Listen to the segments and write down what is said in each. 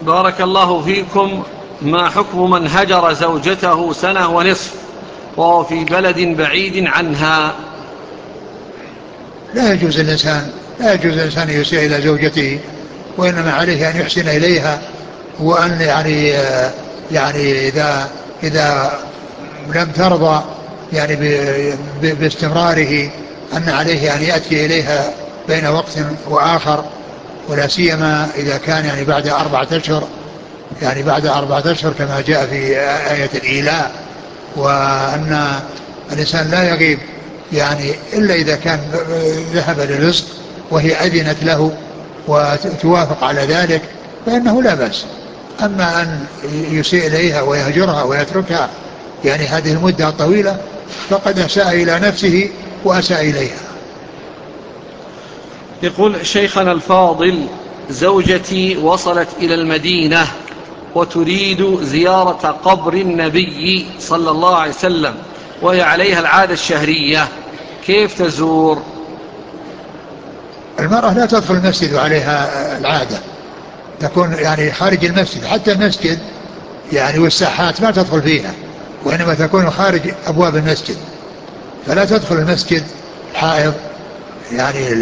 بارك الله فيكم. ما حكم من هجر زوجته سنة ونصف وهو في بلد بعيد عنها؟ لا يجوز الإنسان يسيء إلى زوجته، وإنما عليه أن يحسن إليها، وأن يعني إذا لم ترضى يعني باستمراره، أن عليه أن يأتي إليها بين وقت وآخر، ولا سيما إذا كان يعني بعد 4 أشهر، يعني بعد 4 أشهر كما جاء في آية الإيلاء. وأن الإنسان لا يغيب يعني إلا إذا كان ذهب للرزق وهي أذنت له وتوافق على ذلك، فإنه لا بأس. أما أن يسيء إليها ويهجرها ويتركها يعني هذه المدة الطويلة، فقد أساء إلى نفسه وأساء إليها. يقول شيخنا الفاضل: زوجتي وصلت إلى المدينة وتريد زيارة قبر النبي صلى الله عليه وسلم، وهي عليها العادة الشهرية، كيف تزور؟ المرأة لا تدخل المسجد وعليها العادة، تكون يعني خارج المسجد، حتى المسجد يعني والساحات ما تدخل فيها، وإنما تكون خارج أبواب المسجد، فلا تدخل المسجد حائض، يعني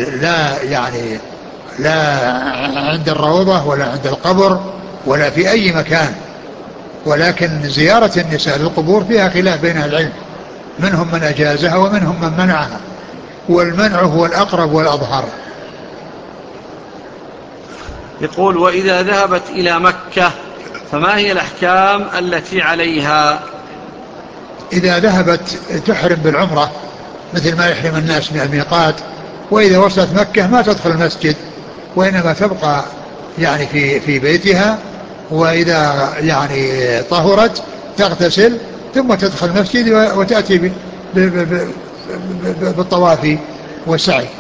لا عند الروضة ولا عند القبر ولا في أي مكان. ولكن زيارة النساء للقبور فيها خلاف بين العلم، منهم من أجازها ومنهم من منعها، والمنع هو الأقرب والأظهر. يقول: وإذا ذهبت إلى مكة فما هي الأحكام التي عليها؟ إذا ذهبت تحرم بالعمرة مثل ما يحرم الناس من الميقات، وإذا وصلت مكة ما تدخل المسجد، وإنما تبقى يعني في بيتها، وإذا يعني طهرت تغتسل ثم تدخل المسجد وتأتي بالطواف والسعي.